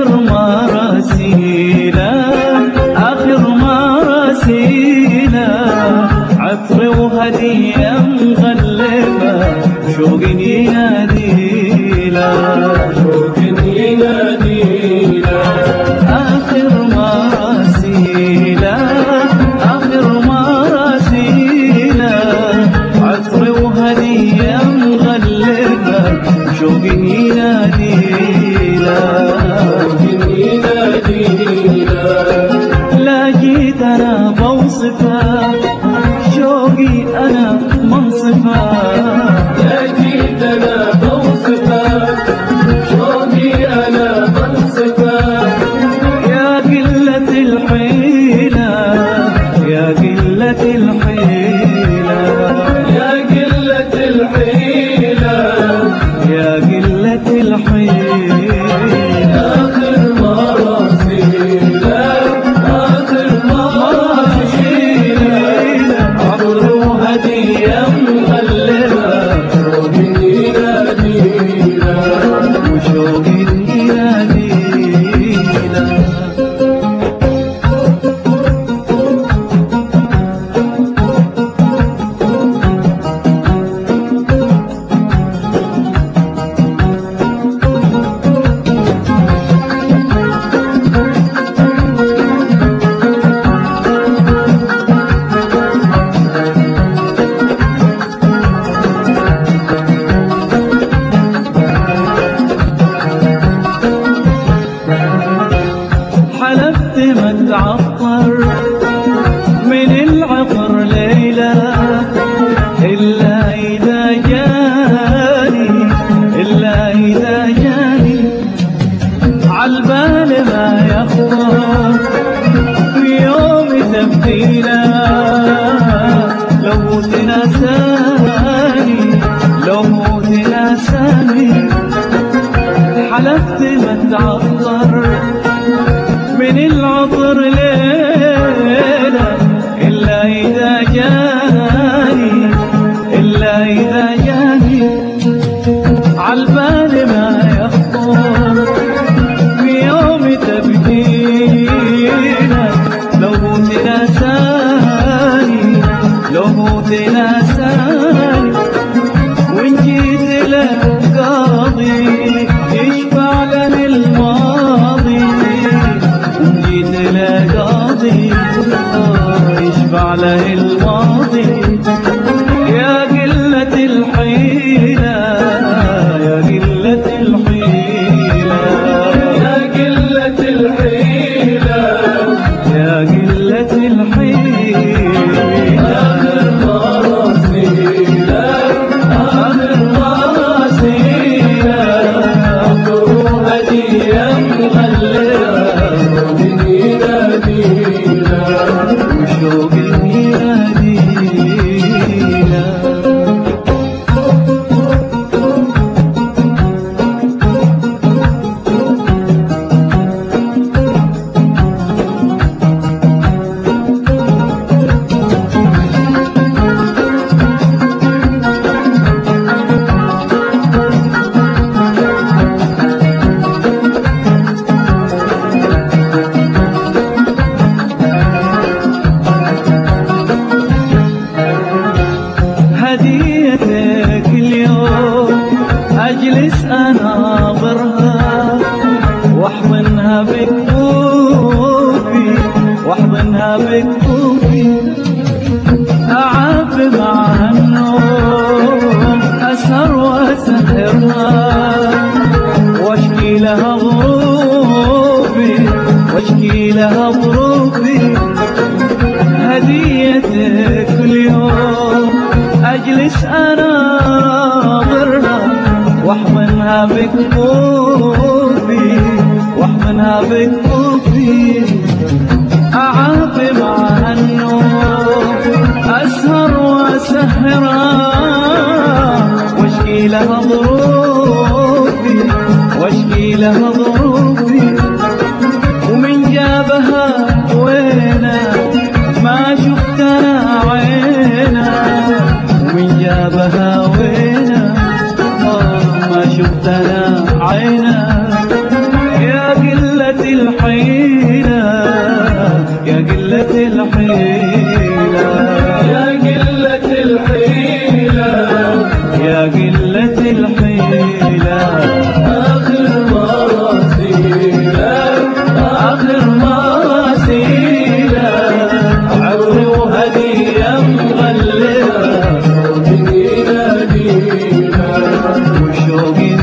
آخر مراسيله آخر مراسيله عطر وهدية مغلفة شوق يناديله شوق يناديله آخر مراسيله آخر مراسيله عطر وهدية مغلفة شوق يناديله لا جيت أنا بوصفه شوقي أنا منصفه لا جيت أنا بوصفه شوقي أنا منصفه يا قلة الحيلة يا قلة الحيلة يا قلة الحيلة يا قلة الحيلة آخر مراسيله آخر مراسيله عطر وهدية مغلفة شوق يناديله وشوق يناديله حلفت ما تعطر من العطر ليلة إلا إذا جاني إلا إذا جاني عالبال ما يخطر في يوم تبديله لو تناساني لو تناساني حلفت ما تعطر من العطر ليلة إلا إذا جاني إلا إذا جاني عالبال ما يخطر في يوم تبديله لو تناساني لو تناساني وإن جيت لك قاضي يشفع لنا الماضي جيت لقاضي يشفع له الماضي يا قلة الحيلة يا قلة الحيلة يا قلة الحيلة يا قلة الحيلة آخر مراسيله آخر مراسيله عطر وهدية مغلفة وشوق يناديله هديتك اليوم أجلس أناظرها واحضنها بكفوفي واحضنها بكفوفي أعاف مع النوم أسهر وأسهرها واشكي لها ظروفي واشكي لها ظروفي هديتك اليوم أجلس أناظرها واحضنها بكفوفي واحضنها بكفوفي أعافي مع النوم أسهر وأسهرها واشكي لها ظروفي واشكي لها ظروفي ومن جابها وينا ما شفت أنا عينا ومن جابها وينا ما شفت أنا عينا يا قلة الحيلة يا قلة الحيلة يا قلة الحيلة يا قلة الحيلة آخر مراسيلك آخر مراسيلة عطري وهدية مغلفة صوتي يناديلك وشوقي